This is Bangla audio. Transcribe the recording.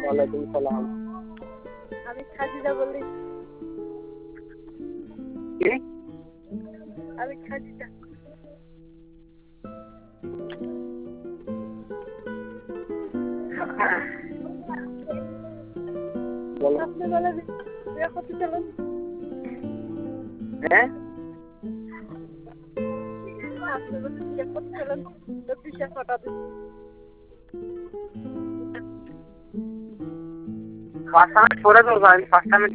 ওয়ালাইকুম সালাম। আমি খাদিজা বলি। কি? আমি খাদিজা। বলো। আপনি বলে বিয়ে করতে চলেন। হ্যাঁ? আপনি বলে বিয়ে করতে চলেন। 24 টাকা দিন। 5 মিনিট পরে করবো, আমি 5 মিনিট